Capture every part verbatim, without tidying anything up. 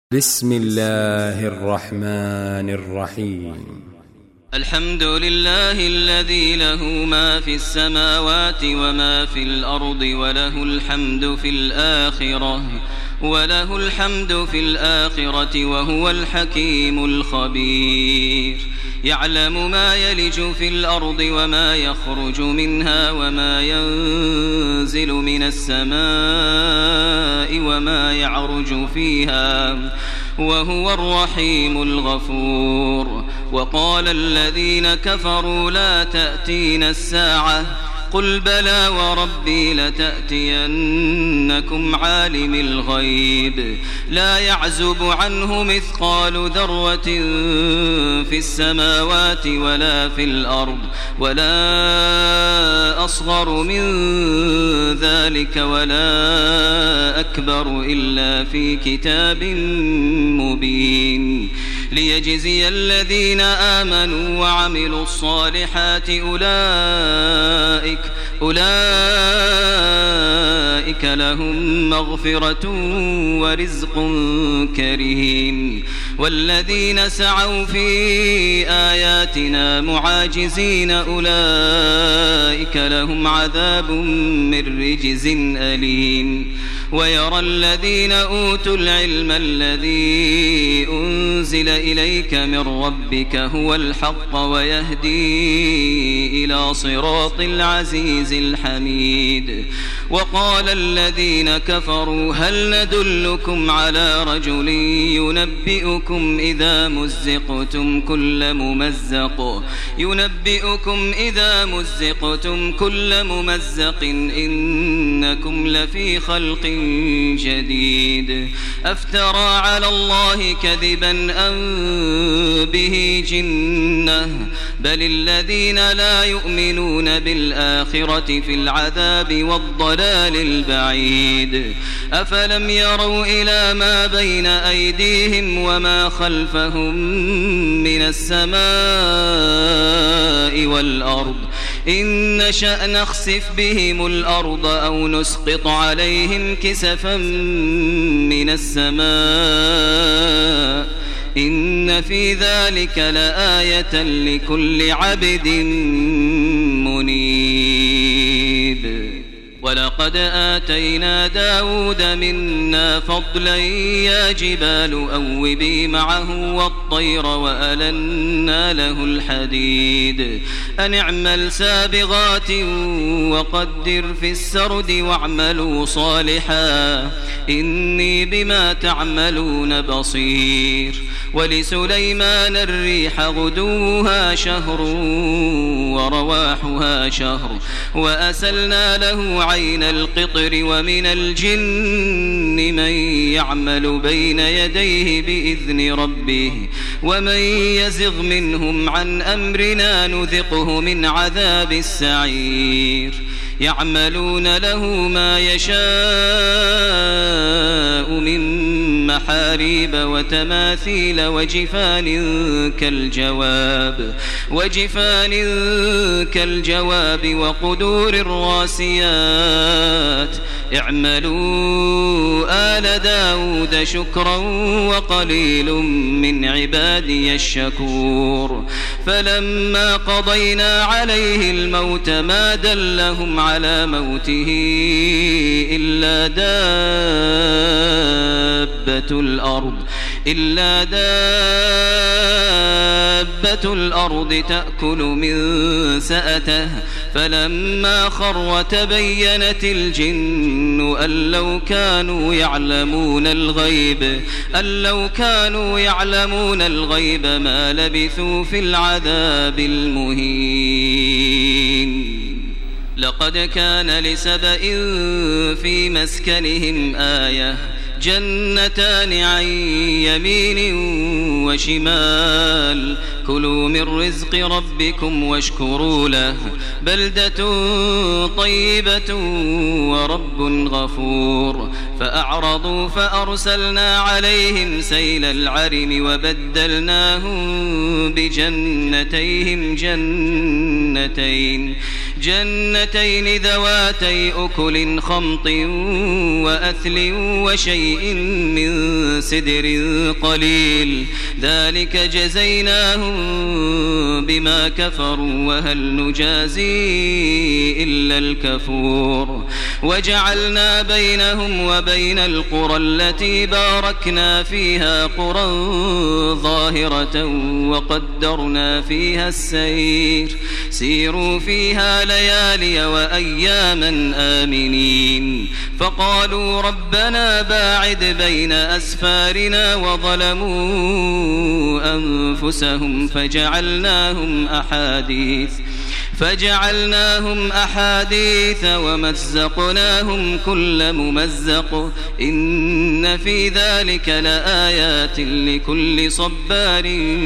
بسم الله الرحمن الرحيم. الحمد لله الذي له ما في السماوات وما في الأرض وله الحمد في الآخرة وله الحمد في الآخرة وهو الحكيم الخبير. يعلم ما يلج في الأرض وما يخرج منها وما ينزل من السماء وما يعرج فيها وهو الرحيم الغفور. وقال الذين كفروا لا تأتينا الساعة قل بلى وربي لتأتينكم عالم الغيب لا يعزب عنه مثقال ذرة في السماوات ولا في الأرض ولا أصغر من ذلك ولا أكبر إلا في كتاب مبين ليجزي الذين آمنوا وعملوا الصالحات أولئك أولئك لهم مغفرة ورزق كريم. والذين سعوا في آياتنا معاجزين أولئك لهم عذاب من رجز أليم. ويرى الذين أوتوا العلم الذي أنزل إليك من ربك هو الحق ويهدي إلى صراط العزيز الحميد. وقال الذين كفروا هل ندلكم على رجل ينبئكم إذا مزقتم كل ممزق ينبئكم إذا مزقتم كل ممزق إنكم لفي خلق جديد أفترى على الله كذبا أم به جنة بل الذين لا يؤمنون بالآخرة في العذاب والضلال البعيد. أفلم يروا إلى ما بين أيديهم وما خلفهم من السماء والأرض إن نشأ نخسف بهم الأرض أو نسقط عليهم كسفا من السماء إن في ذلك لآية لكل عبد منيب. ولقد آتينا داود منا فضلا يا جبال أوبي معه والطير وألنا له الحديد أن اعمل سابغات وقدر في السرد واعملوا صالحا إني بما تعملون بصير. ولسليمان الريح غدوها شهر ورواحها شهر وأسلنا له عين القطر ومن الجن من يعمل بين يديه بإذن ربه ومن يزغ منهم عن أمرنا نذقه من عذاب السعير. يعملون له ما يشاء من محاريب وتماثيل وجفان كالجواب وجفان كالجواب وقدور الراسيات اعملوا آل داود شكرا وقليل من عبادي الشكور. فلما قضينا عليه الموت ما دلهم على موته إلا دابة الأرض إلا دابة الأرض تأكل من سأته فلما خر تبينت الجن أن لو كانوا يعلمون الغيب أن لو كانوا يعلمون الغيب ما لبثوا في العذاب المهين. لقد كان لسبإ في مسكنهم آية جنتان عن يمين وشمال كلوا من رزق ربكم واشكروا له بلدة طيبة ورب غفور. فأعرضوا فأرسلنا عليهم سيل العرم وبدلناهم بجنتيهم جنتين جنتين ذواتي أكل خمط وأثل وشيء من سدر قليل ذلك جزيناهم بما كفروا وهل نجازي إلا الكفور وجعلنا بينهم وبين القرى التي باركنا فيها قرى ظاهرة وقدرنا فيها السير سيروا فيها ليالي وأياما آمنين فقالوا ربنا باعد بين أسفارنا وظلموا أنفسهم فجعلناهم أحاديث فجعلناهم أحاديث ومزقناهم كل ممزق إن في ذلك لآيات لكل صبار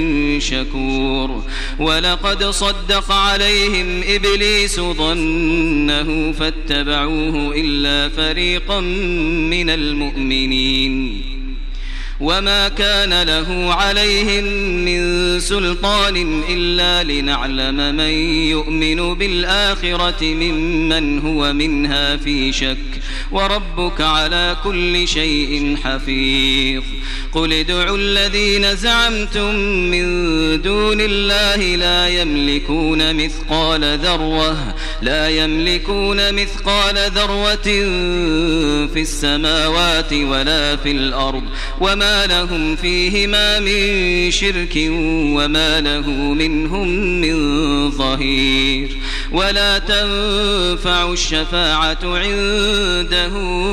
شكور ولقد صدق عليهم إبليس ظنه فاتبعوه إلا فريقا من المؤمنين وما كان له عليهم من سلطان إلا لنعلم من يؤمن بالآخرة ممن هو منها في شك وربك على كل شيء حفيظ قل ادعوا الذين زعمتم من دون الله لا يملكون مثقال ذرة لا يملكون مثقال ذرة في السماوات ولا في الأرض وما لهم فيهما من شرك وما له منهم من ظهير ولا تنفع الشفاعة عنده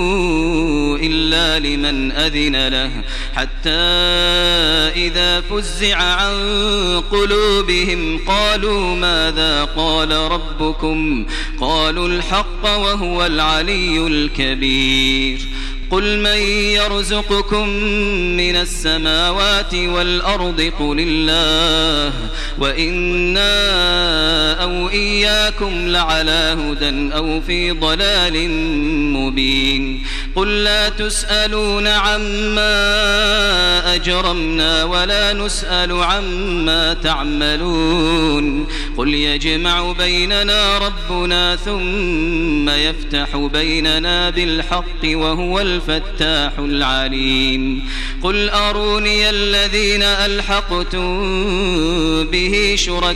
إلا لمن أذن له حتى إذا فزع عن قلوبهم قالوا ماذا قال ربكم قالوا الحق وهو العلي الكبير قل من يرزقكم من السماوات والأرض قل الله وإنا أو إياكم لعلى هدى أو في ضلال مبين قل لا تسألون عما أجرمنا ولا نسأل عما تعملون قل يجمع بيننا ربنا ثم يفتح بيننا بالحق وهو الفتاح العليم قل أروني الذين ألحقتم به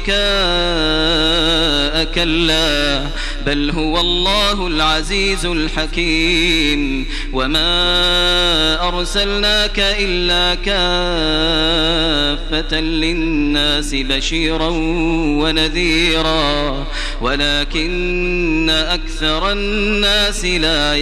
شركاء كلا بل هو الله العزيز الحكيم وما أرسلناك إلا كافة للناس بشيرا ونذيرا ولكن أكثر الناس لا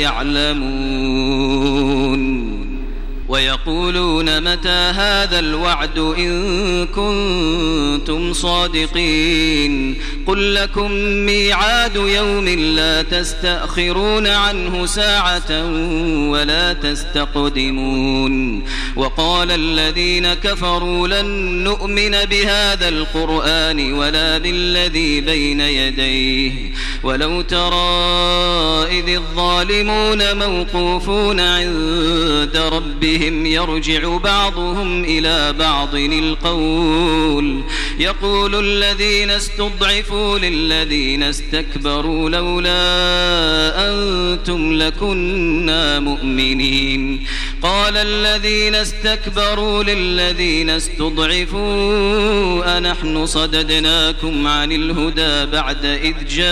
يعلمون ويقولون متى هذا الوعد إن كنتم صادقين قل لكم ميعاد يوم لا تستأخرون عنه ساعة ولا تستقدمون وقال الذين كفروا لن نؤمن بهذا القرآن ولا بالذي بين يديه ولو ترى إذ الظالمون موقوفون عند ربهم يرجع بعضهم إلى بعض القول يقول الذين استضعفوا للذين استكبروا لولا أنتم لكنا مؤمنين قال الذين استكبروا للذين استضعفوا أنحن صددناكم عن الهدى بعد إذ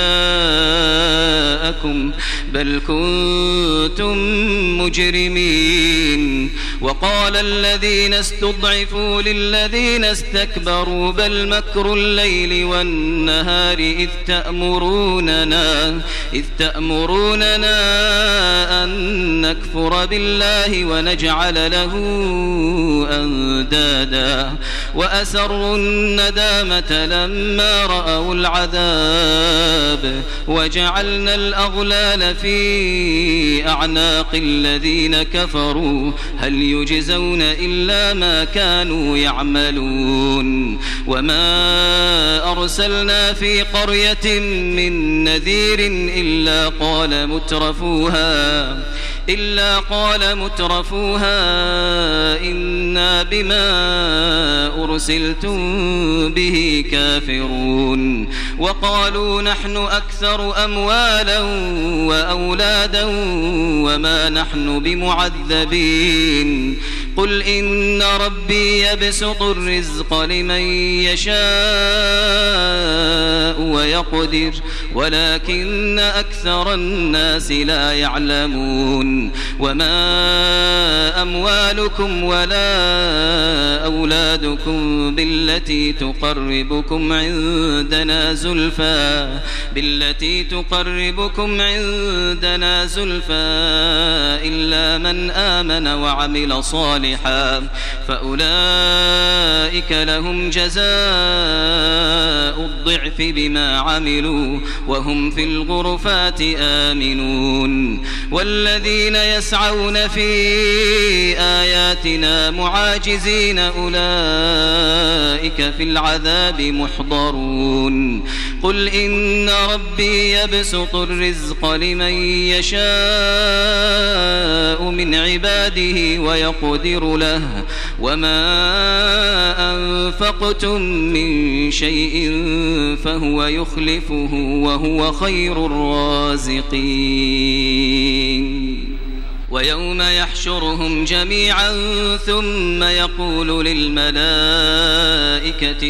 جاءكم بل كنتم مجرمين وقال الذين استضعفوا للذين استكبروا بل مكر الليل والنهار إذ تأمروننا إذ تأمروننا أن نكفر بالله ونجعل له أندادا وأسروا الندامة لما رأوا العذاب وجعلنا الأغلال في أعناق الذين كفروا هل يجزون إلا ما كانوا يعملون وما أرسلنا في قرية من نذير إلا قال مترفوها إلا قال مترفوها إنا بما أرسلتم به كافرون وقالوا نحن أكثر أموالا وأولادا وما نحن بمعذبين قل إن ربي يبسط الرزق لمن يشاء ويقدر ولكن أكثر الناس لا يعلمون وما أموالكم ولا أولادكم بالتي تقربكم عندنا زلفى بالتي تقربكم عندنا زلفى إلا من آمن وعمل صالحا فأولئك لهم جزاء الضعف بما عملوا وهم في الغرفات آمنون والذين يسعون في آياتنا معاجزين أولئك في العذاب محضرون قل إن ربي يبسط الرزق لمن يشاء من عباده ويقدر له وما أنفقتم من شيء فهو يخلفه وهو خير الرازقين ويوم يحشرهم جميعا ثم يقول للملائكة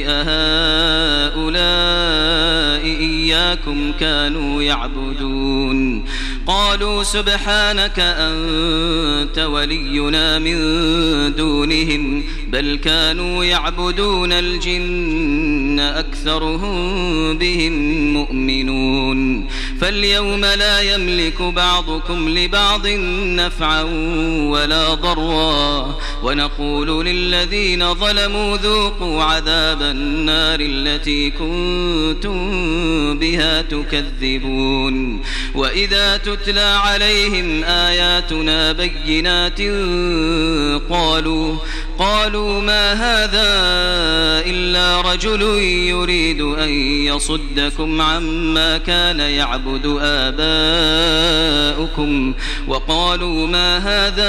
أهؤلاء إياكم كانوا يعبدون قالوا سبحانك أنت ولينا من دونهم بل كانوا يعبدون الجن أكثرهم بهم مؤمنون فاليوم لا يملك بعضكم لبعض نفعا ولا ضرا ونقول للذين ظلموا ذوقوا عذاب النار التي كنتم بها تكذبون وإذا تتلى عليهم آياتنا بينات قالوا قالوا ما هذا إلا رجل يريد أن يصدكم عما كان يعبد آباؤكم وقالوا ما هذا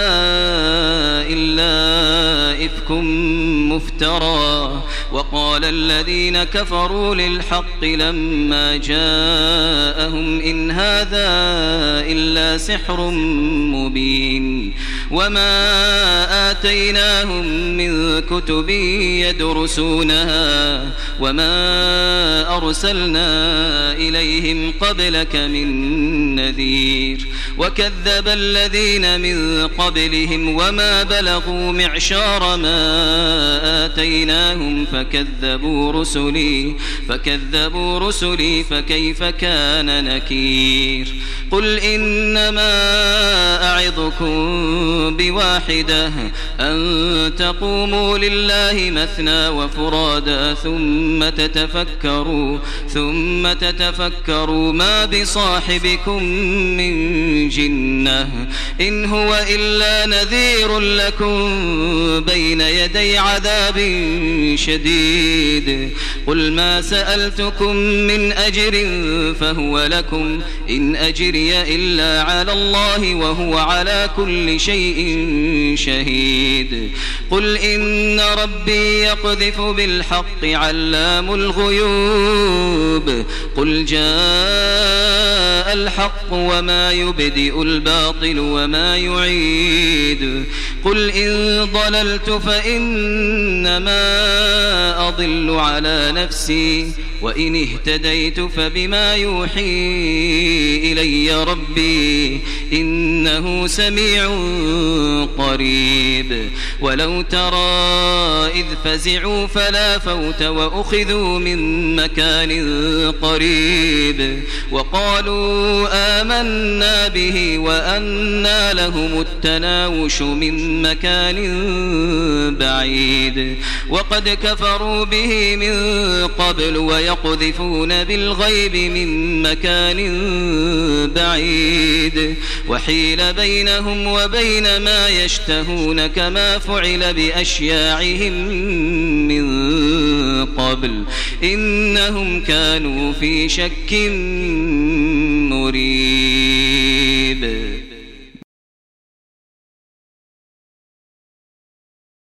إلا إفك مفترى وقال الذين كفروا للحق لما جاءهم إن هذا إلا سحر مبين وما آتيناهم من كتب يدرسونها وما أرسلنا إليهم قبلك من نذير وكذب الذين من قبلهم وما بلغوا معشار ما آتيناهم فكذبوا رسلي فكذبوا رسلي فكيف كان نكير قل إنما أعظكم بواحدة أن تقوموا لله مثنى وفرادا ثم تتفكروا ثم تتفكروا ما بصاحبكم من جنة إن هو إلا نذير لكم بين يدي عذاب شديد قل ما سألتكم من أجر فهو لكم إن أجري إلا على الله وهو على كل شيء شهيد قل إن ربي يقذف بالحق علام الغيوب قل جاء الحق وما يبدئ الباطل وما يعيد قل إن ضللت فإنما أضل على نفسي وإن اهتديت فبما يوحي إلي ربي إنه سميع قريب ولو ترى إذ فزعوا فلا فوت وأخذوا من مكان قريب وقالوا آمنا به وأنى لهم التناوش من مكان بعيد وقد كفروا به من قبل ويقذفون بالغيب من مكان بعيد وحيل بينهم وبين ما يشتهون كما فعل بأشياعهم من قبل إنهم كانوا في شك مريب.